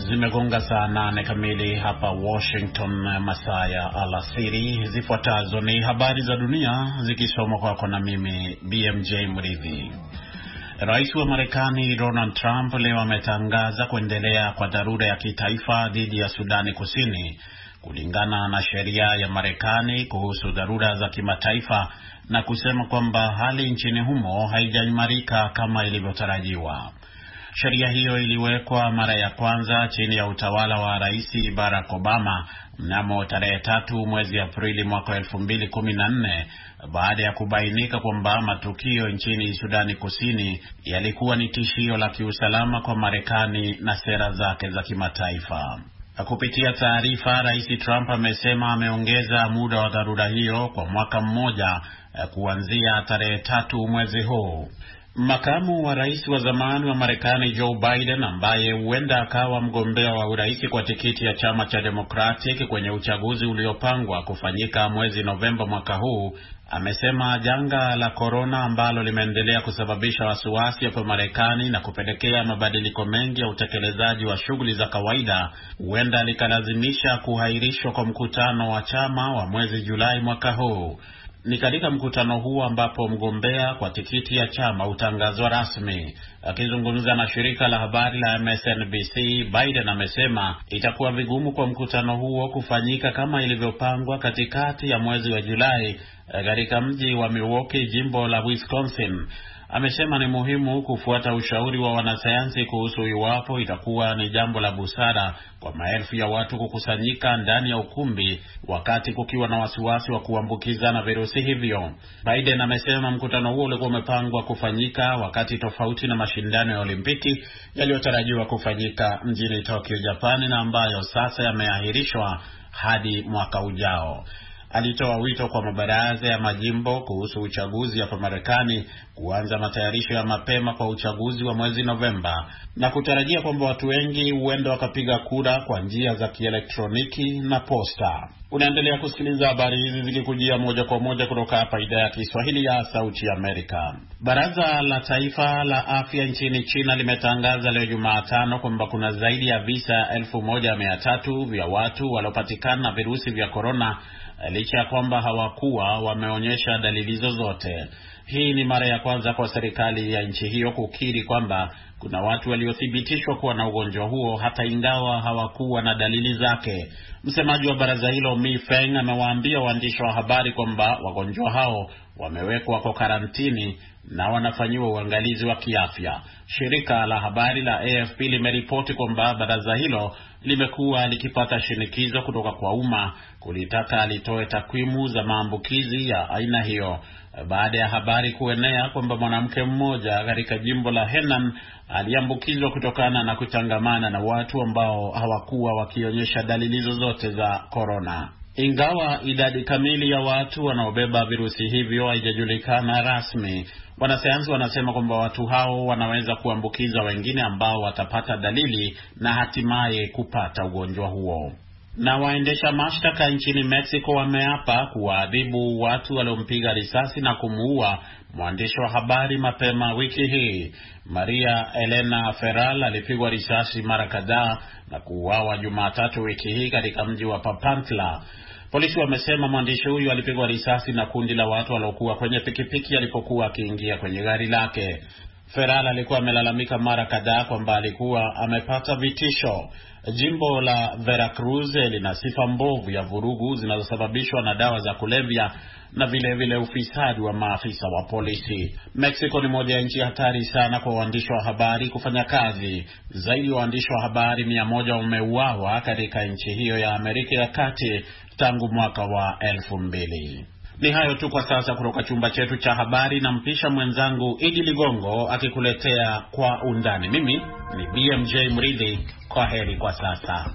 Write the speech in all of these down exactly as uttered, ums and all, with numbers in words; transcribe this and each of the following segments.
Zimegonga saa nane kamili hapa Washington, masaa ya alasiri. Zifuatazo ni habari za dunia zikisomwa kwako na mimi B M J Mridhi. Rais wa Marekani Donald Trump leo ametangaza kuendelea kwa dharura ya kitaifa dhidi ya Sudani Kusini kulingana na sheria ya Marekani kuhusu dharura za kimataifa, na kusema kwamba hali nchini humo haijaimarika kama ilivyotarajiwa. Sheria hiyo iliwekwa mara ya kwanza chini ya utawala wa Rais Barack Obama mnamo tarehe tatu mwezi Aprili mwaka elfu mbili kumi na nne baada ya kubainika kwamba matukio nchini Sudani Kusini yalikuwa ni tishio la kiusalama kwa Marekani na sera zake za kimataifa. Kupitia taarifa, Rais Trump amesema ameongeza muda wa dharura hiyo kwa mwaka mmoja kuanzia tarehe tatu mwezi huu. Makamu wa rais wa zamani wa Marekani Joe Biden, ambaye huenda akawa mgombea wa urais kwa tikiti ya chama cha Democratic kwenye uchaguzi uliopangwa kufanyika mwezi Novemba mwaka huu, amesema janga la corona ambalo limeendelea kusababisha wasiwasi hapa Marekani na kupelekea mabadiliko mengi ya utekelezaji wa shughuli za kawaida huenda likalazimisha kuhairishwa kwa mkutano wa chama wa mwezi Julai mwaka huu. Ni katika mkutano huu ambapo mgombea kwa tikiti ya chama utangazwa rasmi. Akizungumza na shirika la habari la M S N B C, Biden amesema itakuwa vigumu kwa mkutano huo kufanyika kama ilivyopangwa katikati ya mwezi wa Julai katika mji wa Milwaukee, jimbo la Wisconsin. Amesema ni muhimu kufuata ushauri wa wanasayansi kuhusu iwapo itakuwa ni jambo la busara kwa maelfu ya watu kukusanyika ndani ya ukumbi wakati kukiwa na wasiwasi wa kuambukizana virusi hivyo. Biden amesema mkutano huo ulikuwa umepangwa kufanyika wakati tofauti na mashindano ya Olimpiki yaliyotarajiwa kufanyika mjini Tokyo, Japani, na ambayo sasa yameahirishwa hadi mwaka ujao. Alitoa wito kwa mabaraza ya majimbo kuhusu uchaguzi hapa Marekani kuanza matayarisho ya mapema kwa uchaguzi wa mwezi Novemba, na kutarajia kwamba watu wengi huenda wakapiga kura kwa njia za kielektroniki na posta. Unaendelea kusikiliza habari hizi zikikujia moja kwa moja kutoka hapa idhaa ya Kiswahili ya Sauti ya Amerika. Baraza la Taifa la Afya nchini China limetangaza leo Jumatano kwamba kuna zaidi ya visa elfu moja mia tatu vya watu waliopatikana na virusi vya corona, licha ya kwamba hawakuwa wameonyesha dalili zozote. Hii ni mara ya kwanza kwa serikali ya nchi hiyo kukiri kwamba kuna watu waliothibitishwa kuwa na ugonjwa huo hata ingawa hawakuwa na dalili zake. Msemaji wa baraza hilo Mi Feng amewaambia waandishi wa habari kwamba wagonjwa hao wamewekwa kwa karantini na wanafanyiwa uangalizi wa kiafya. Shirika la habari la A F P limeripoti kwamba baraza hilo limekuwa likipata shinikizo kutoka kwa umma kulitaka alitoe takwimu za maambukizi ya aina hiyo baada ya habari kuenea kwamba mwanamke mmoja katika jimbo la Henan aliambukizwa kutokana na kutangamana na watu ambao hawakuwa wakionyesha dalili zozote za corona. Ingawa idadi kamili ya watu wanaobeba virusi hivyo haijajulikana rasmi, wanasayansi wanasema kwamba watu hao wanaweza kuambukiza wengine ambao watapata dalili na hatimaye kupata ugonjwa huo. Na waendesha mashtaka nchini Mexico wameapa kuwaadhibu watu waliompiga risasi na kumuua mwandishi wa habari mapema wiki hii. Maria Elena Ferral alipigwa risasi mara kadhaa na kuuawa Jumatatu wiki hii katika mji wa Papantla. Polisi wamesema mwandishi huyu alipigwa risasi na kundi la watu waliokuwa kwenye pikipiki alipokuwa akiingia kwenye gari lake. Ferral alikuwa amelalamika mara kadhaa kwamba alikuwa amepata vitisho. Jimbo la Veracruz lina sifa mbovu ya vurugu zinazosababishwa na dawa za kulevya na vile vile ufisadi wa maafisa wa polisi. Mexico ni moja ya nchi hatari sana kwa waandishi wa habari kufanya kazi. Zaidi ya waandishi wa habari mia moja wameuawa katika nchi hiyo ya Amerika ya Kati tangu mwaka wa elfu mbili. Ni hayo tu kwa sasa kutoka chumba chetu cha habari, na mpisha mwenzangu Idi Ligongo akikuletea kwa undani. Mimi ni B M J Mridhi. Kwa heri kwa sasa.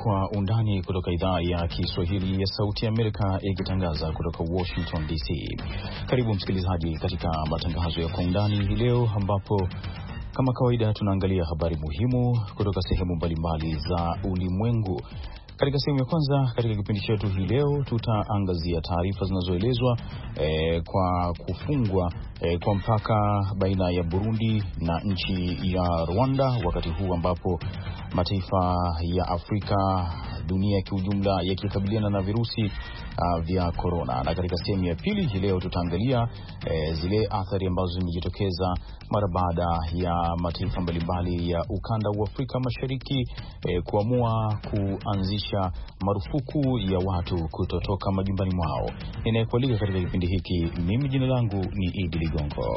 Kwa Undani kutoka idhaa ya Kiswahili ya Sauti ya Amerika ikitangaza kutoka Washington D C. Karibu msikilizaji katika matangazo ya Kwa Undani hii leo, ambapo kama kawaida tunaangalia habari muhimu kutoka sehemu mbalimbali za ulimwengu. Katika sehemu ya kwanza katika kipindi chetu hii leo tutaangazia taarifa zinazoelezwa e, kwa kufungwa e, kwa mpaka baina ya Burundi na nchi ya Rwanda, wakati huu ambapo mataifa ya Afrika, dunia kiujumla, yakikabiliana na virusi uh, vya corona. Na katika sehemu ya pili hii leo tutaangalia e, zile athari ambazo zimejitokeza mara baada ya mataifa mbalimbali ya ukanda wa Afrika Mashariki e, kuamua kuanzisha marufuku ya watu kutotoka majumbani mwao. Ninayekualika katika kipindi hiki, mimi jina langu ni Idi Ligongo.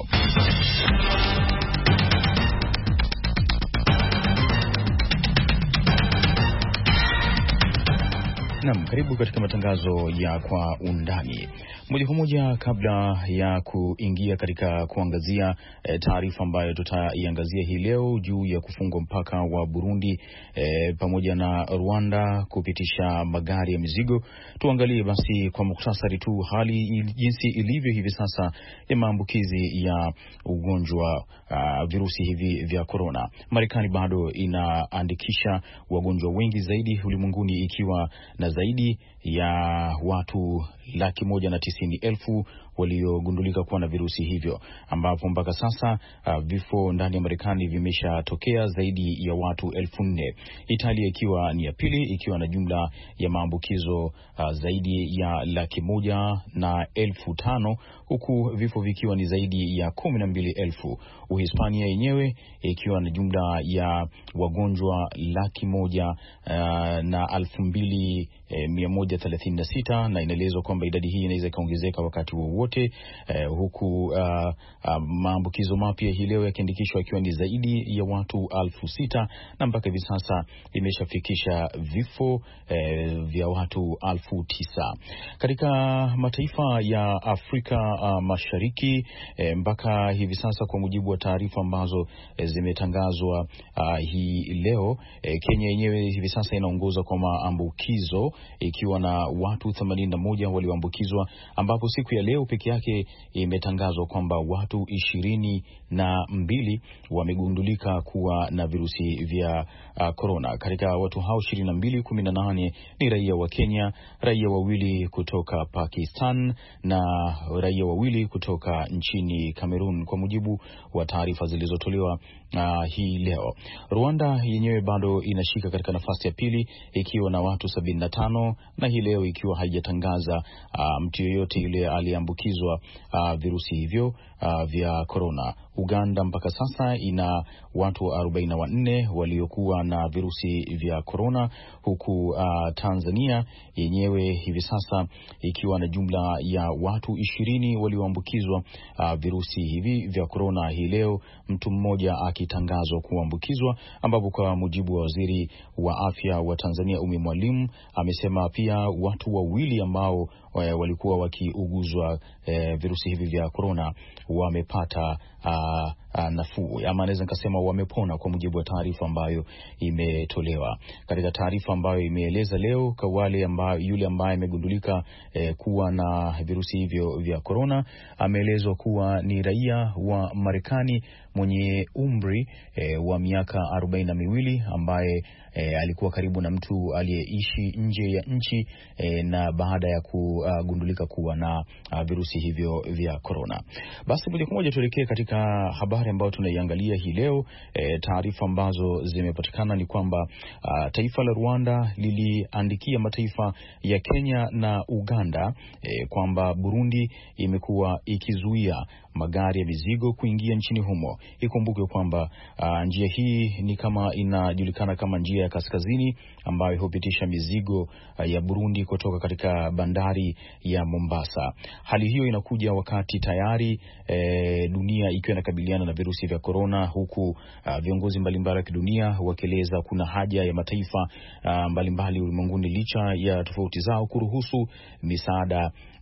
Naam, karibu katika matangazo ya Kwa Undani. Moja kwa moja, kabla ya kuingia katika kuangazia e, taarifa ambayo tutaiangazia hii leo juu ya kufungwa mpaka wa Burundi e, pamoja na Rwanda kupitisha magari ya mizigo, tuangalie basi kwa mukhtasari tu hali jinsi ilivyo hivi sasa ya maambukizi ya ugonjwa uh, virusi hivi vya corona. Marekani bado inaandikisha wagonjwa wengi zaidi ulimwenguni, ikiwa na zaidi ya watu laki moja na tisini elfu waliogundulika kuwa na virusi hivyo, ambapo mpaka sasa uh, vifo ndani ya Marekani vimeshatokea zaidi ya watu elfu nne. Italia ikiwa ni ya pili, ikiwa na jumla ya maambukizo uh, zaidi ya laki moja na elfu tano, huku vifo vikiwa ni zaidi ya kumi na mbili elfu. Uhispania yenyewe ikiwa na jumla ya wagonjwa laki moja uh, na elfu mbili eh, mia moja thelathini na sita, na inaelezwa kwamba idadi hii inaweza kaongezeka wakati wowote eh, huku uh, uh, maambukizo mapya hii leo yakiandikishwa ikiwa ni zaidi ya watu elfu sita, na mpaka hivi sasa imeshafikisha vifo eh, vya watu elfu tisa. Katika mataifa ya Afrika uh, Mashariki eh, mpaka hivi sasa, kwa mujibu wa taarifa ambazo eh, zimetangazwa uh, hii leo, eh, Kenya yenyewe hivi sasa inaongoza kwa maambukizo ikiwa na watu themanini na moja walioambukizwa, ambapo siku ya leo peke yake imetangazwa kwamba watu ishirini na mbili wamegundulika kuwa na virusi vya uh, corona. Katika watu hao ishirini na mbili, kumi na nane ni raia wa Kenya, raia wawili kutoka Pakistan na raia wawili kutoka nchini Cameroon, kwa mujibu wa taarifa zilizotolewa uh, hii leo. Rwanda yenyewe bado inashika katika nafasi ya pili ikiwa na watu sabini na tano, na hii leo ikiwa haijatangaza uh, mtu yoyote yule aliambukizwa uh, virusi hivyo uh, vya corona. Uganda mpaka sasa ina watu arobaini na nne waliokuwa na virusi vya corona, huku uh, Tanzania yenyewe hivi sasa ikiwa na jumla ya watu ishirini walioambukizwa uh, virusi hivi vya corona, hii leo mtu mmoja akitangazwa kuambukizwa, ambapo kwa mujibu wa waziri wa afya wa Tanzania Umi Mwalimu amesema pia watu wawili ambao walikuwa wakiuguzwa e, virusi hivi vya corona wamepata a, a, nafuu, ama naweza nikasema wamepona, kwa mujibu wa taarifa ambayo imetolewa. Katika taarifa ambayo imeeleza leo, kwa wale ambao yule ambaye amegundulika e, kuwa na virusi hivyo vya corona ameelezwa kuwa ni raia wa Marekani mwenye umri e, wa miaka arobaini na miwili, ambaye e, alikuwa karibu na mtu aliyeishi nje ya nchi e, na baada ya kugundulika kuwa na uh, virusi hivyo vya corona. Basi moja kwa moja tuelekee katika habari ambayo tunaiangalia hii leo. E, taarifa ambazo zimepatikana ni kwamba uh, taifa la Rwanda liliandikia mataifa ya Kenya na Uganda e, kwamba Burundi imekuwa ikizuia magari ya mizigo kuingia nchini humo. Ikumbuke kwamba uh, njia hii ni kama inajulikana kama njia ya kaskazini, ambayo hupitisha mizigo uh, ya Burundi kutoka katika bandari ya Mombasa. Hali hiyo inakuja wakati tayari e, dunia ikiwa inakabiliana na virusi vya corona, huku uh, viongozi mbalimbali wa kidunia wakieleza kuna haja ya mataifa uh, mbalimbali ulimwenguni, licha ya tofauti zao, kuruhusu misaada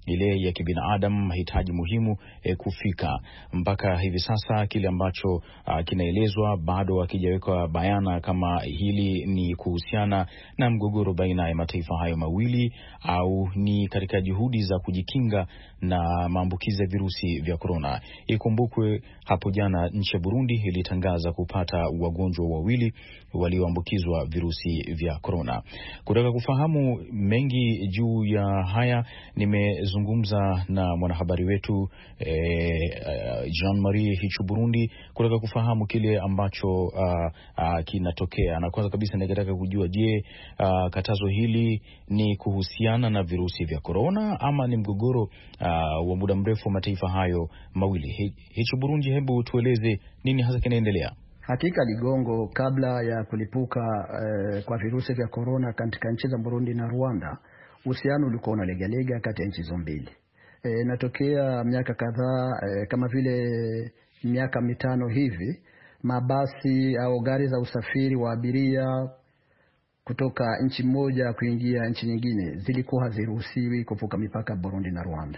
ile ya kibinadamu, mahitaji muhimu e, kufika. Mpaka hivi sasa kile ambacho a, kinaelezwa bado hakijawekwa bayana kama hili ni kuhusiana na mgogoro baina ya mataifa hayo mawili au ni katika juhudi za kujikinga na maambukizi ya virusi vya korona. Ikumbukwe hapo jana nchi ya Burundi ilitangaza kupata wagonjwa wawili walioambukizwa virusi vya korona. Kutaka kufahamu mengi juu ya haya nimezungumza na mwanahabari wetu eh, Jean Marie Hichu Burundi kutaka kufahamu kile ambacho uh, uh, kinatokea. Na kwanza kabisa ningetaka kujua, je, uh, katazo hili ni kuhusiana na virusi vya korona ama ni mgogoro uh, wa muda mrefu wa mataifa hayo mawili? Hichu Burundi, hebu tueleze nini hasa kinaendelea? Hakika Ligongo, kabla ya kulipuka eh, kwa virusi vya korona katika nchi za Burundi na Rwanda, uhusiano ulikuwa unalegalega kati ya nchi hizo mbili. E, natokea miaka kadhaa e, kama vile miaka mitano hivi, mabasi au gari za usafiri wa abiria kutoka nchi moja kuingia nchi nyingine zilikuwa haziruhusiwi kuvuka mipaka Burundi na Rwanda.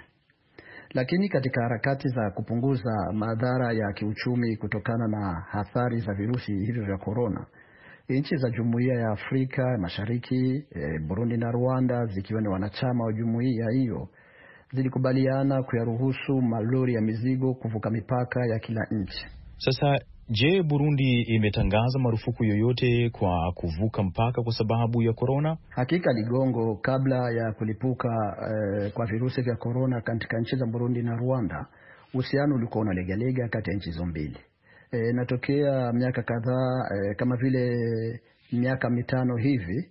Lakini katika harakati za kupunguza madhara ya kiuchumi kutokana na athari za virusi hivyo vya korona, nchi za Jumuiya ya Afrika Mashariki, e, Burundi na Rwanda zikiwa ni wanachama wa jumuiya hiyo, zilikubaliana kuyaruhusu malori ya mizigo kuvuka mipaka ya kila nchi. Sasa je, Burundi imetangaza marufuku yoyote kwa kuvuka mpaka kwa sababu ya korona? Hakika Ligongo, kabla ya kulipuka eh, kwa virusi vya korona katika nchi za Burundi na Rwanda, uhusiano ulikuwa unalegalega kati ya nchi hizo mbili. E, natokea miaka kadhaa e, kama vile miaka mitano hivi,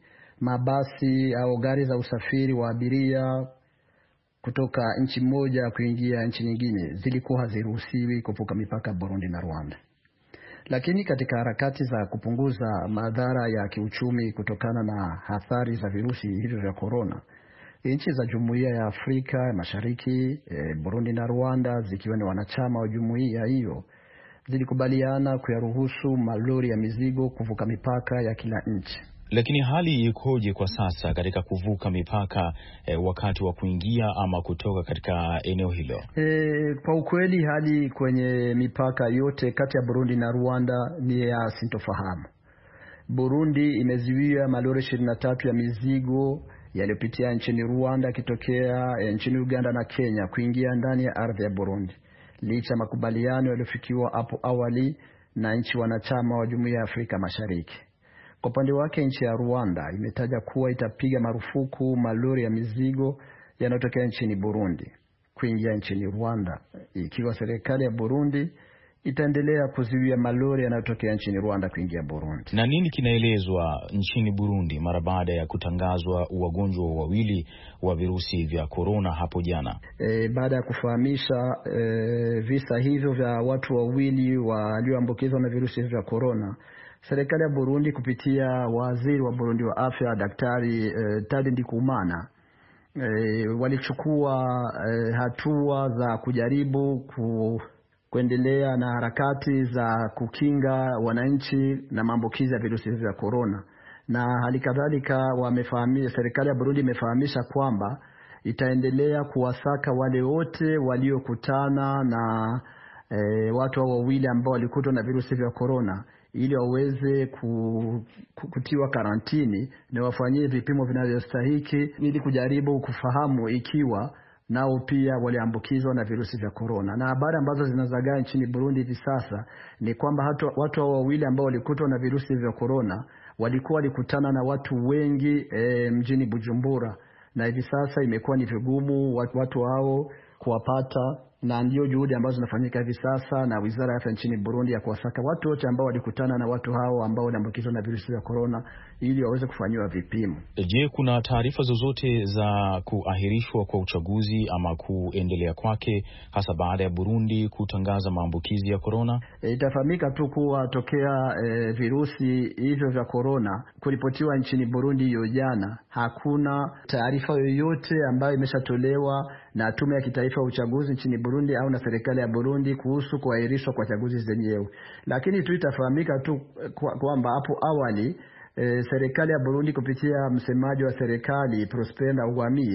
mabasi au gari za usafiri wa abiria kutoka nchi moja kuingia nchi nyingine zilikuwa haziruhusiwi kuvuka mipaka Burundi na Rwanda. Lakini katika harakati za kupunguza madhara ya kiuchumi kutokana na athari za virusi hivyo vya korona, nchi za Jumuiya ya Afrika Mashariki, e, Burundi na Rwanda zikiwa ni wanachama wa jumuiya hiyo, zilikubaliana kuyaruhusu malori ya mizigo kuvuka mipaka ya kila nchi. Lakini hali ikoje kwa sasa katika kuvuka mipaka e, wakati wa kuingia ama kutoka katika eneo hilo? E, kwa ukweli hali kwenye mipaka yote kati ya Burundi na Rwanda ni ya sintofahamu. Burundi imezuia malori ishirini na tatu ya mizigo yaliyopitia nchini Rwanda kitokea e, nchini Uganda na Kenya kuingia ndani ya ardhi ya Burundi, licha makubaliano yaliyofikiwa hapo awali na nchi wanachama wa Jumuiya ya Afrika Mashariki. Kwa upande wake, nchi ya Rwanda imetaja kuwa itapiga marufuku malori ya mizigo yanayotokea nchini Burundi kuingia nchini Rwanda, ikiwa serikali ya Burundi itaendelea kuzuia malori yanayotokea nchini Rwanda kuingia Burundi. Na nini kinaelezwa nchini Burundi mara baada ya kutangazwa wagonjwa wawili wa virusi vya korona hapo jana? E, baada ya kufahamisha e, visa hivyo vya watu wawili walioambukizwa na virusi vya korona, serikali ya Burundi kupitia waziri wa Burundi wa afya Daktari e, Tade Ndikumana e, walichukua e, hatua za kujaribu ku kuendelea na harakati za kukinga wananchi na maambukizi ya virusi vya korona. Na halikadhalika wamefahamisha, serikali ya Burundi imefahamisha kwamba itaendelea kuwasaka wale wote waliokutana na e, watu wawili ambao walikutwa na virusi vya korona ili waweze ku, kutiwa karantini na wafanyie vipimo vinavyostahili ili kujaribu kufahamu ikiwa nao pia waliambukizwa na virusi vya korona. Na habari ambazo zinazagaa nchini Burundi hivi sasa ni kwamba hatu, watu hao wawili ambao walikutwa na virusi vya korona walikuwa walikutana na watu wengi e, mjini Bujumbura, na hivi sasa imekuwa ni vigumu watu, watu hao kuwapata, na ndio juhudi ambazo zinafanyika hivi sasa na Wizara ya Afya nchini Burundi ya kuwasaka watu wote ambao walikutana na watu hao ambao waliambukizwa na virusi vya korona ili waweze kufanyiwa vipimo. Je, kuna taarifa zozote za kuahirishwa kwa uchaguzi ama kuendelea kwake hasa baada ya Burundi kutangaza maambukizi ya korona? E, itafahamika tu kuwa tokea e, virusi hivyo vya korona kuripotiwa nchini Burundi hiyo jana, hakuna taarifa yoyote ambayo imeshatolewa na Tume ya Kitaifa ya Uchaguzi nchini Burundi au na serikali ya Burundi kuhusu kuahirishwa kwa chaguzi zenyewe. Lakini tu itafahamika tu kwamba hapo awali E, serikali ya Burundi kupitia msemaji wa serikali Prosper Ntagwamiye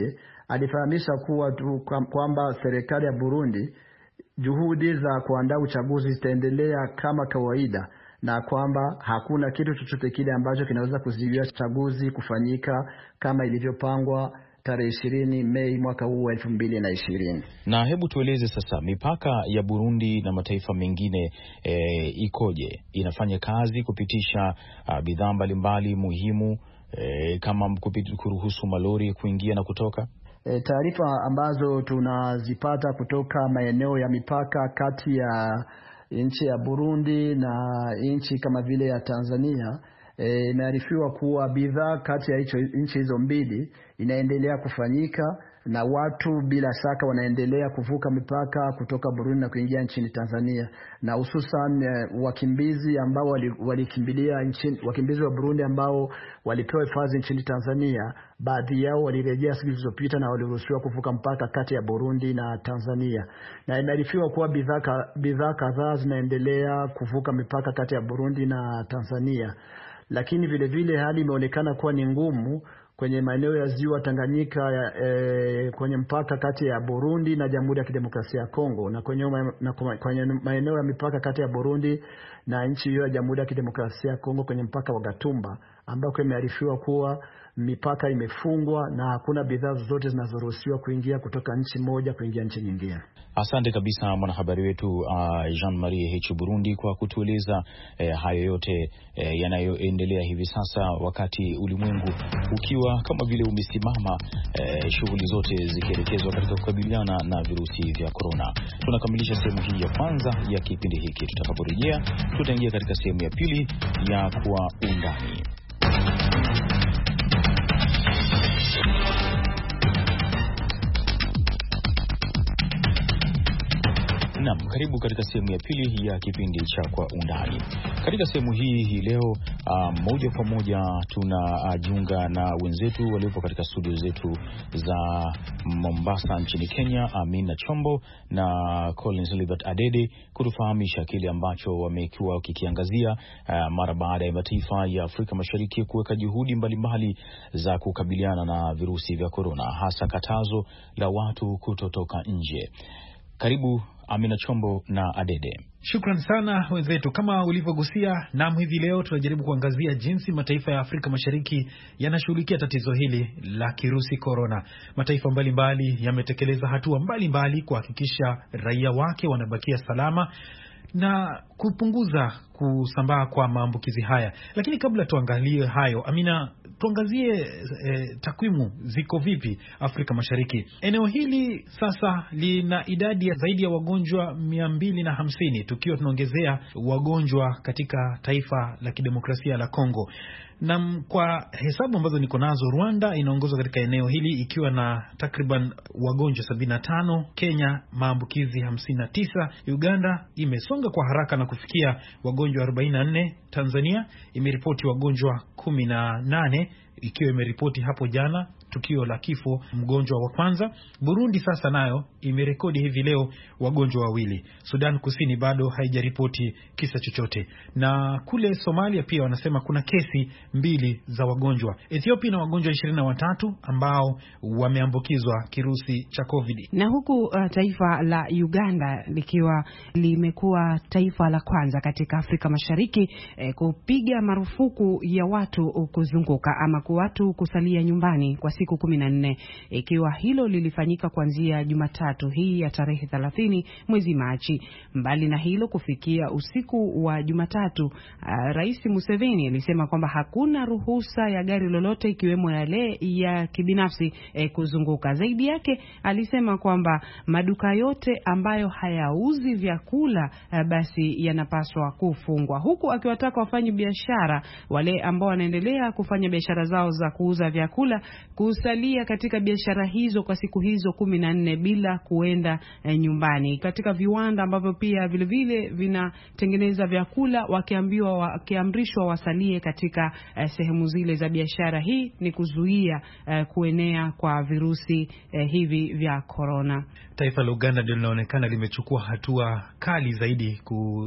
alifahamisha kuwa tu kwamba serikali ya Burundi juhudi za kuandaa uchaguzi zitaendelea kama kawaida, na kwamba hakuna kitu chochote kile ambacho kinaweza kuzuia uchaguzi kufanyika kama ilivyopangwa tarehe ishirini Mei mwaka huu elfu mbili na ishirini. Na hebu tueleze sasa, mipaka ya Burundi na mataifa mengine e, ikoje? Inafanya kazi kupitisha bidhaa mbalimbali muhimu e, kama kuruhusu malori kuingia na kutoka? E, taarifa ambazo tunazipata kutoka maeneo ya mipaka kati ya nchi ya Burundi na nchi kama vile ya Tanzania, imearifiwa e, kuwa bidhaa kati ya nchi hizo mbili inaendelea kufanyika, na watu bila shaka wanaendelea kuvuka mipaka kutoka Burundi na kuingia nchini Tanzania, na hususan uh, wakimbizi ambao walikimbilia wali nchini, wakimbizi wa Burundi ambao walipewa hifadhi nchini Tanzania, baadhi yao walirejea siku zilizopita na waliruhusiwa kuvuka mpaka kati ya Burundi na Tanzania. Na inaarifiwa kuwa bidhaa bidhaa kadhaa zinaendelea kuvuka mipaka kati ya Burundi na Tanzania, lakini vile vile hali imeonekana kuwa ni ngumu kwenye maeneo ya ziwa Tanganyika ya, e, kwenye mpaka kati ya Burundi na Jamhuri ya Kidemokrasia ya Kongo, na kwenye, na kwenye maeneo ya mipaka kati ya Burundi na nchi hiyo ya Jamhuri ya Kidemokrasia ya Kongo kwenye mpaka wa Gatumba, ambako imearifiwa kuwa mipaka imefungwa na hakuna bidhaa zozote zinazoruhusiwa kuingia kutoka nchi moja kuingia nchi nyingine. Asante kabisa mwanahabari wetu uh, Jean-Marie H Burundi kwa kutueleza eh, hayo yote eh, yanayoendelea hivi sasa, wakati ulimwengu ukiwa kama vile umesimama, eh, shughuli zote zikielekezwa katika kukabiliana na virusi vya corona. Tunakamilisha sehemu hii ya kwanza ya kipindi hiki. Tutakaporejea tutaingia katika sehemu ya pili ya Kwa Undani. Naam, karibu katika sehemu ya pili ya kipindi cha Kwa Undani. Katika sehemu hii hii leo uh, moja kwa moja tunajiunga uh, na wenzetu waliopo katika studio zetu za Mombasa nchini Kenya, Amina Chombo na Collins Libert Adede, kutufahamisha kile ambacho wamekuwa wakikiangazia uh, mara baada ya mataifa ya Afrika Mashariki kuweka juhudi mbalimbali za kukabiliana na virusi vya corona, hasa katazo la watu kutotoka nje. Karibu Amina Chombo na Adede. Shukran sana wenzetu. Kama ulivyogusia, naam, hivi leo tunajaribu kuangazia jinsi mataifa ya Afrika Mashariki yanashughulikia tatizo hili la kirusi corona. Mataifa mbalimbali yametekeleza hatua mbalimbali kuhakikisha raia wake wanabakia salama na kupunguza kusambaa kwa maambukizi haya. Lakini kabla tuangalie hayo, Amina, tuangazie e, takwimu ziko vipi Afrika Mashariki. Eneo hili sasa lina idadi ya zaidi ya wagonjwa mia mbili na hamsini, tukiwa tunaongezea wagonjwa katika taifa la Kidemokrasia la Kongo. Na kwa hesabu ambazo niko nazo, Rwanda inaongoza katika eneo hili ikiwa na takriban wagonjwa sabini na tano, Kenya maambukizi hamsini na tisa, Uganda imesonga kwa haraka na kufikia wagonjwa arobaini na nne, Tanzania imeripoti wagonjwa kumi na nane ikiwa imeripoti hapo jana tukio la kifo mgonjwa wa kwanza. Burundi sasa nayo imerekodi hivi leo wagonjwa wawili. Sudan Kusini bado haijaripoti kisa chochote. Na kule Somalia pia wanasema kuna kesi mbili za wagonjwa. Ethiopia na wagonjwa ishirini na watatu ambao wameambukizwa kirusi cha COVID. Na huku uh, taifa la Uganda likiwa limekuwa taifa la kwanza katika Afrika Mashariki eh, kupiga marufuku ya watu kuzunguka ama kwa watu kusalia nyumbani kwa siku kumi na nne, ikiwa hilo lilifanyika kuanzia Jumatatu hii ya tarehe thelathini mwezi Machi. Mbali na hilo, kufikia usiku wa Jumatatu, uh, Rais Museveni alisema kwamba hakuna ruhusa ya gari lolote ikiwemo yale ya kibinafsi eh, kuzunguka. Zaidi yake alisema kwamba maduka yote ambayo hayauzi vyakula uh, basi yanapaswa kufungwa, huku akiwataka wafanye biashara wale ambao wanaendelea kufanya biashara zao za kuuza vyakula kusalia katika biashara hizo kwa siku hizo kumi na nne bila kuenda eh, nyumbani. Katika viwanda ambavyo pia vile vile vinatengeneza vyakula, wakiambiwa wakiamrishwa wasalie katika eh, sehemu zile za biashara. Hii ni kuzuia eh, kuenea kwa virusi eh, hivi vya corona. Taifa la Uganda ndio linaonekana limechukua hatua kali zaidi ku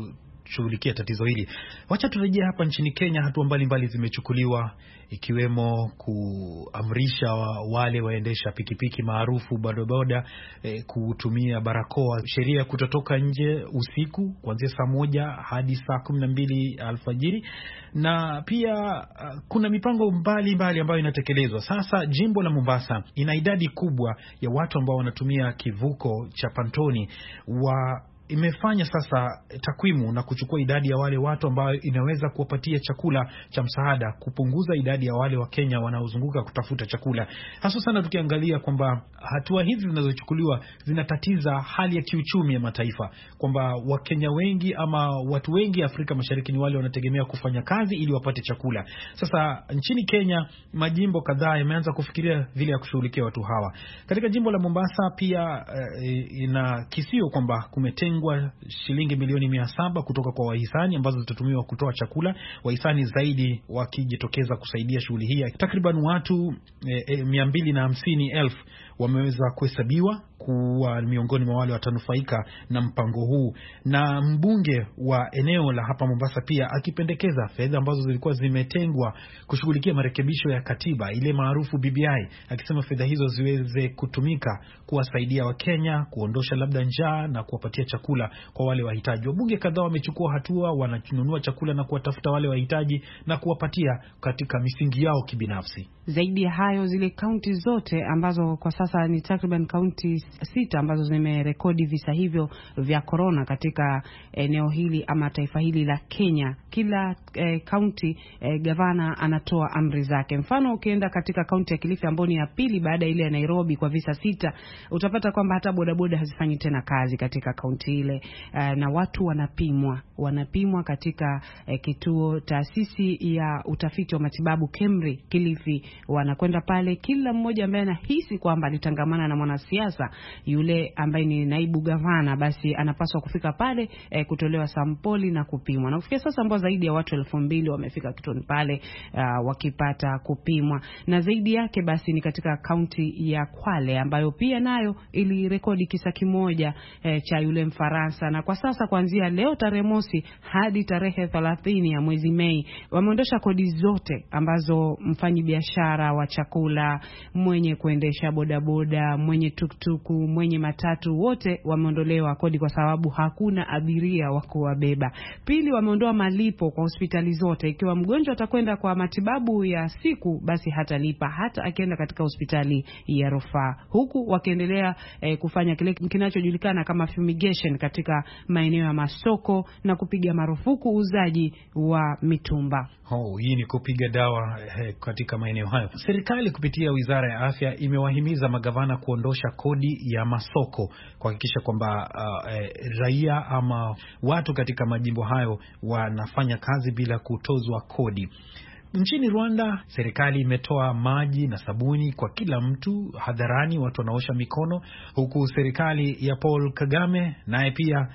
kushughulikia tatizo hili. Wacha turejea hapa nchini Kenya. Hatua mbalimbali zimechukuliwa, ikiwemo kuamrisha wale waendesha pikipiki maarufu bodaboda eh, kutumia barakoa, sheria kutotoka nje usiku kuanzia saa moja hadi saa kumi na mbili alfajiri, na pia uh, kuna mipango mbalimbali mbali ambayo inatekelezwa. Sasa jimbo la Mombasa ina idadi kubwa ya watu ambao wanatumia kivuko cha Pantoni wa imefanya sasa takwimu na kuchukua idadi ya wale watu ambao inaweza kuwapatia chakula cha msaada, kupunguza idadi ya wale wa Kenya wanaozunguka kutafuta chakula. Hasa sana tukiangalia kwamba hatua hizi zinazochukuliwa zinatatiza hali ya kiuchumi ya mataifa, kwamba Wakenya wengi ama watu wengi Afrika Mashariki ni wale wanategemea kufanya kazi ili wapate chakula. Sasa nchini Kenya majimbo kadhaa yameanza kufikiria vile ya kushughulikia watu hawa. Katika jimbo la Mombasa pia e, ina kisio kwamba kumetengwa shilingi milioni mia saba kutoka kwa wahisani ambazo zitatumiwa kutoa chakula, wahisani zaidi wakijitokeza kusaidia shughuli hii. Takriban watu e, e, mia mbili na hamsini elfu wameweza kuhesabiwa kuwa miongoni mwa wale watanufaika na mpango huu, na mbunge wa eneo la hapa Mombasa pia akipendekeza fedha ambazo zilikuwa zimetengwa kushughulikia marekebisho ya katiba ile maarufu B B I, akisema fedha hizo ziweze kutumika kuwasaidia Wakenya kuondosha labda njaa na kuwapatia chakula kwa wale wahitaji. Wabunge kadhaa wamechukua hatua, wananunua chakula na kuwatafuta wale wahitaji na kuwapatia katika misingi yao kibinafsi. Zaidi ya hayo, zile kaunti zote ambazo kwa sasa ni takriban kaunti sita ambazo zimerekodi visa hivyo vya corona katika eneo hili ama taifa hili la Kenya, kila kaunti eh, eh, gavana anatoa amri zake. Mfano, ukienda katika kaunti ya Kilifi ambayo ni ya pili baada ile ya Nairobi kwa visa sita, utapata kwamba hata bodaboda hazifanyi tena kazi katika kaunti ile, eh, na watu wanapimwa wanapimwa katika eh, kituo taasisi ya utafiti wa matibabu KEMRI Kilifi. Wanakwenda pale, kila mmoja ambaye anahisi kwamba alitangamana na mwanasiasa yule ambaye ni naibu gavana, basi anapaswa kufika pale eh, kutolewa sampoli na kupimwa. Na kufikia sasa ambao zaidi ya watu elfu mbili wamefika kituoni pale uh, wakipata kupimwa. Na zaidi yake basi ni katika kaunti ya Kwale ambayo pia nayo ili rekodi kisa kimoja eh, cha yule Mfaransa. Na kwa sasa kuanzia leo tarehe mosi hadi tarehe thelathini ya mwezi Mei wameondosha kodi zote ambazo mfanyi biashara wa chakula, mwenye kuendesha bodaboda, mwenye tuktuku, mwenye matatu, wote wameondolewa kodi kwa sababu hakuna abiria wa kuwabeba. Pili, wameondoa malipo kwa hospitali zote. Ikiwa mgonjwa atakwenda kwa matibabu ya siku, basi hatalipa hata akienda katika hospitali ya rufaa. Huku wakiendelea eh, kufanya kile kinachojulikana kama fumigation katika maeneo ya masoko na kupiga marufuku uzaji wa mitumba. Oh, hii ni kupiga dawa eh, katika maeneo hayo. Serikali kupitia Wizara ya Afya imewahimiza magavana kuondosha kodi ya masoko, kuhakikisha kwamba uh, eh, raia ama watu katika majimbo hayo wanafanya kazi bila kutozwa kodi. Nchini Rwanda, serikali imetoa maji na sabuni kwa kila mtu hadharani, watu wanaosha mikono, huku serikali ya Paul Kagame naye pia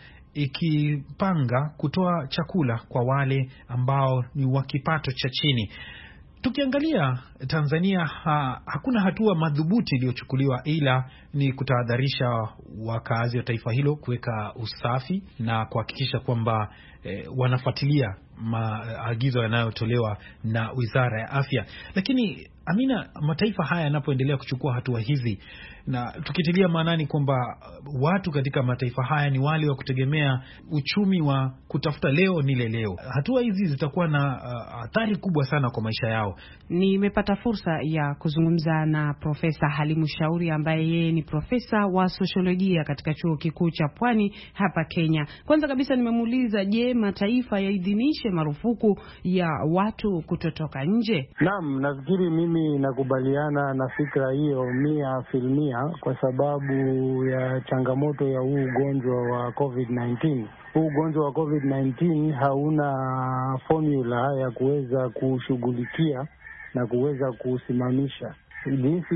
ikipanga kutoa chakula kwa wale ambao ni wa kipato cha chini. Tukiangalia Tanzania, ha, hakuna hatua madhubuti iliyochukuliwa, ila ni kutahadharisha wakazi wa taifa hilo kuweka usafi na kuhakikisha kwamba eh, wanafuatilia maagizo yanayotolewa na Wizara ya Afya. Lakini Amina, mataifa haya yanapoendelea kuchukua hatua hizi, na tukitilia maanani kwamba watu katika mataifa haya ni wale wa kutegemea uchumi wa kutafuta leo nile leo, hatua hizi zitakuwa na athari uh, kubwa sana kwa maisha yao. Nimepata fursa ya kuzungumza na Profesa Halimu Shauri ambaye yeye ni profesa wa sosiolojia katika Chuo Kikuu cha Pwani hapa Kenya. Kwanza kabisa nimemuuliza, je, mataifa yaidhinishe marufuku ya watu kutotoka nje? Naam, nafikiri mimi nakubaliana na fikra hiyo mia filmia kwa sababu ya changamoto ya huu ugonjwa wa COVID kumi na tisa. Huu ugonjwa wa COVID kumi na tisa hauna formula ya kuweza kushughulikia na kuweza kusimamisha. Jinsi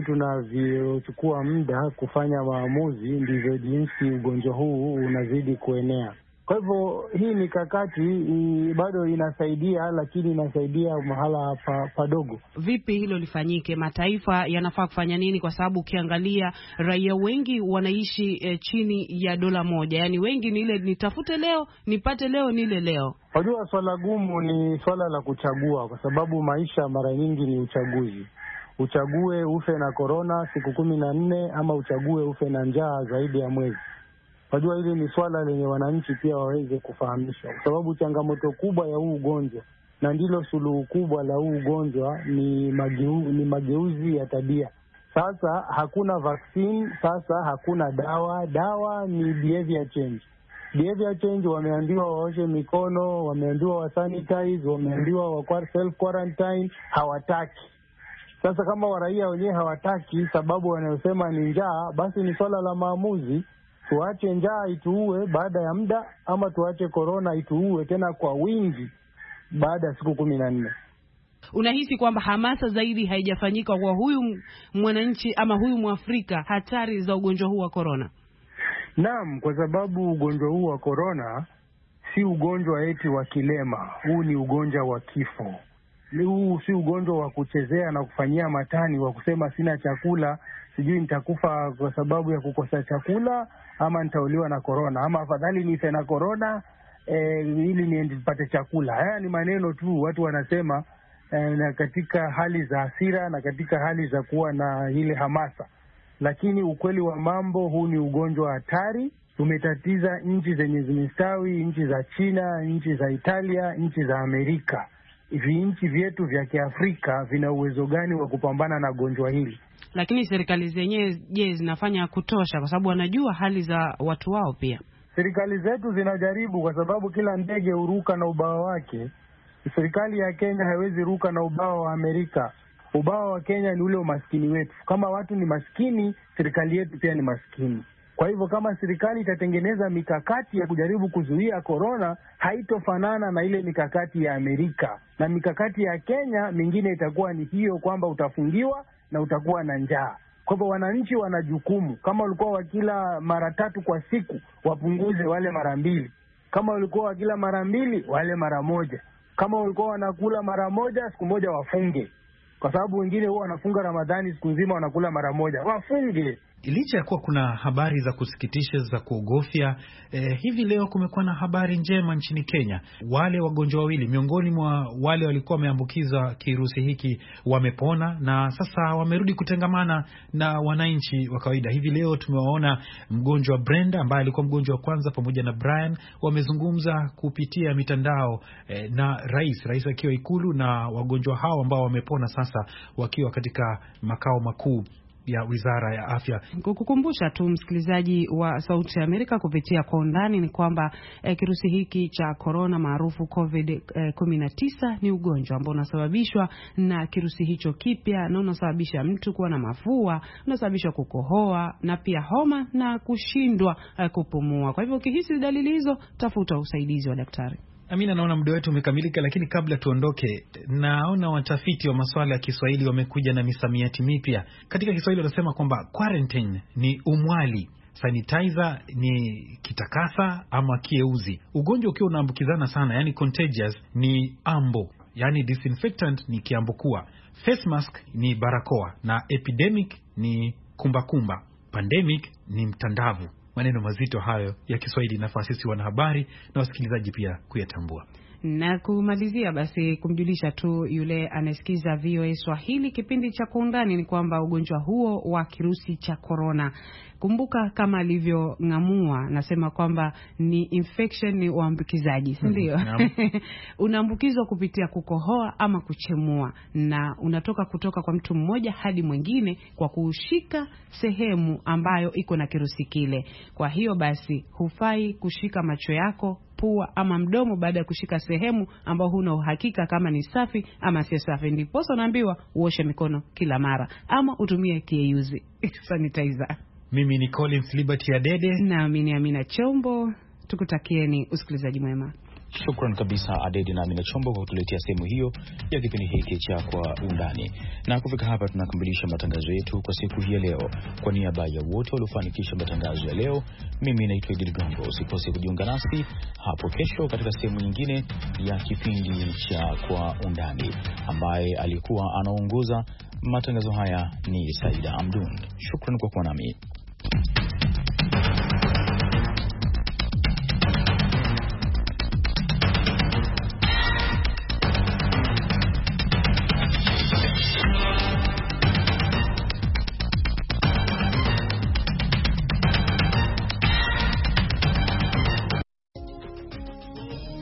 tunavyochukua muda kufanya maamuzi ndivyo jinsi ugonjwa huu unazidi kuenea. Kwa hivyo hii mikakati bado inasaidia, lakini inasaidia mahala pa, padogo. Vipi hilo lifanyike? Mataifa yanafaa kufanya nini? Kwa sababu ukiangalia raia wengi wanaishi eh, chini ya dola moja. Yaani wengi ni ile nitafute leo, nipate leo, nile leo. Wajua swala gumu ni swala la kuchagua, kwa sababu maisha mara nyingi ni uchaguzi. Uchague ufe na korona siku kumi na nne ama uchague ufe na njaa zaidi ya mwezi. Wajua hili ni swala lenye wananchi pia waweze kufahamishwa, kwa sababu changamoto kubwa ya huu ugonjwa na ndilo suluhu kubwa la huu ugonjwa ni, mageu, ni mageuzi ya tabia. Sasa hakuna vaccine, sasa hakuna dawa. Dawa ni behavior change. Behavior change, wameambiwa waoshe mikono, wameambiwa wa sanitize, wameambiwa wa self quarantine, hawataki. Sasa kama waraia wenyewe hawataki, sababu wanayosema ni njaa, basi ni swala la maamuzi. Tuache njaa ituue baada ya muda, ama tuache korona ituue tena kwa wingi baada ya siku kumi na nne. Unahisi kwamba hamasa zaidi haijafanyika kwa huyu mwananchi ama huyu Mwafrika hatari za ugonjwa huu wa korona? Naam, kwa sababu ugonjwa huu wa korona si ugonjwa eti wa kilema. Huu ni ugonjwa wa kifo. Huu si ugonjwa wa kuchezea na kufanyia matani, wa kusema sina chakula, sijui nitakufa kwa sababu ya kukosa chakula, ama nitauliwa na korona, ama afadhali nife na korona e, ili nipate chakula. Haya ni maneno tu watu wanasema e, na katika hali za hasira na katika hali za kuwa na ile hamasa. Lakini ukweli wa mambo, huu ni ugonjwa hatari. Umetatiza nchi zenye zimestawi, nchi za China, nchi za Italia, nchi za Amerika. Hivi nchi vyetu vya Kiafrika vina uwezo gani wa kupambana na gonjwa hili? Lakini serikali zenyewe je, zinafanya kutosha? Kwa sababu wanajua hali za watu wao pia. Serikali zetu zinajaribu, kwa sababu kila ndege huruka na ubawa wake. Serikali ya Kenya haiwezi ruka na ubawa wa Amerika. Ubawa wa Kenya ni ule umaskini wetu. Kama watu ni maskini, serikali yetu pia ni maskini. Kwa hivyo kama serikali itatengeneza mikakati ya kujaribu kuzuia korona, haitofanana na ile mikakati ya Amerika. Na mikakati ya Kenya mingine itakuwa ni hiyo, kwamba utafungiwa na utakuwa na njaa. Kwa hivyo wananchi wana jukumu. Kama walikuwa wakila mara tatu kwa siku, wapunguze wale mara mbili. Kama walikuwa wakila mara mbili, wale mara moja. Kama walikuwa wanakula mara moja, siku moja wafunge. Kwa sababu wengine huwa wanafunga Ramadhani siku nzima, wanakula mara moja. Wafunge. Licha ya kuwa kuna habari za kusikitisha, za kuogofya, eh, hivi leo kumekuwa na habari njema nchini Kenya. Wale wagonjwa wawili miongoni mwa wale walikuwa wameambukizwa kirusi hiki wamepona na sasa wamerudi kutengamana na wananchi wa kawaida. Hivi leo tumewaona mgonjwa Brenda ambaye alikuwa mgonjwa wa kwanza pamoja na Brian wamezungumza kupitia mitandao eh, na rais rais akiwa Ikulu, na wagonjwa hao ambao wamepona sasa wakiwa katika makao makuu ya Wizara ya Afya. Kukukumbusha tu msikilizaji wa Sauti ya Amerika kupitia Kwa Undani ni kwamba eh, kirusi hiki cha corona maarufu covid kumi na tisa ni ugonjwa ambao unasababishwa na kirusi hicho kipya, na unasababisha mtu kuwa na mafua, unasababisha kukohoa na pia homa na kushindwa eh, kupumua. Kwa hivyo ukihisi dalili hizo, tafuta usaidizi wa daktari. Amina, naona muda wetu umekamilika, lakini kabla tuondoke, naona watafiti wa masuala ya Kiswahili wamekuja na misamiati mipya. Katika Kiswahili wanasema kwamba quarantine ni umwali, sanitizer ni kitakasa ama kieuzi. Ugonjwa ukiwa unaambukizana sana, yani contagious, ni ambo, yani disinfectant ni kiambukua, face mask ni barakoa, na epidemic ni kumbakumba, pandemic ni mtandavu. Maneno mazito hayo ya Kiswahili, nafasi sisi wanahabari na wasikilizaji pia kuyatambua. Na kumalizia basi kumjulisha tu yule anasikiza V O A Swahili kipindi cha Kwa Undani ni kwamba ugonjwa huo wa kirusi cha corona, kumbuka kama alivyong'amua, nasema kwamba ni infection, ni uambukizaji, si ndio? Mm-hmm. Unaambukizwa kupitia kukohoa ama kuchemua, na unatoka kutoka kwa mtu mmoja hadi mwingine kwa kushika sehemu ambayo iko na kirusi kile. Kwa hiyo basi hufai kushika macho yako, pua ama mdomo baada ya kushika sehemu ambao huna uhakika kama ni safi ama si safi. Ndipo unaambiwa uoshe mikono kila mara ama utumie kieuzi sanitizer. Mimi ni Collins Liberty Adede na mimi ni Amina Chombo. Tukutakieni usikilizaji mwema. Shukran kabisa Adedi na Amina Chombo kwa kutuletea sehemu hiyo ya kipindi hiki cha Kwa Undani. Na kufika hapa tunakamilisha matangazo yetu kwa siku hii ya leo. Kwa niaba ya wote waliofanikisha matangazo ya leo, mimi naitwa Idi Ligongo. Usikose kujiunga nasi hapo kesho katika sehemu nyingine ya kipindi cha Kwa Undani. Ambaye alikuwa anaongoza matangazo haya ni Saida Amdun. Shukran kwa kuwa nami.